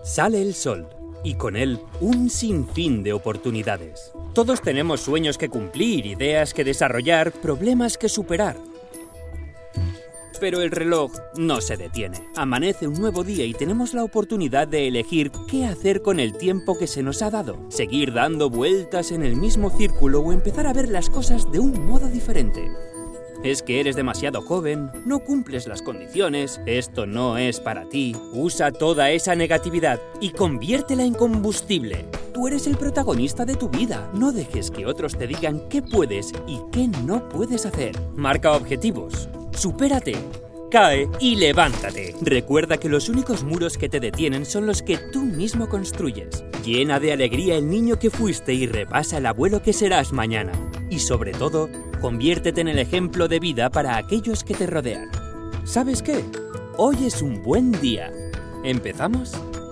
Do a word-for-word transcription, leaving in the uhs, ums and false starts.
Sale el sol, y con él un sinfín de oportunidades. Todos tenemos sueños que cumplir, ideas que desarrollar, problemas que superar. Pero el reloj no se detiene. Amanece un nuevo día y tenemos la oportunidad de elegir qué hacer con el tiempo que se nos ha dado. Seguir dando vueltas en el mismo círculo o empezar a ver las cosas de un modo diferente. Es que eres demasiado joven, no cumples las condiciones, esto no es para ti. Usa toda esa negatividad y conviértela en combustible. Tú eres el protagonista de tu vida. No dejes que otros te digan qué puedes y qué no puedes hacer. Marca objetivos. Supérate. Cae y levántate. Recuerda que los únicos muros que te detienen son los que tú mismo construyes. Llena de alegría el niño que fuiste y repasa el abuelo que serás mañana. Y sobre todo, conviértete en el ejemplo de vida para aquellos que te rodean. ¿Sabes qué? Hoy es un buen día. ¿Empezamos?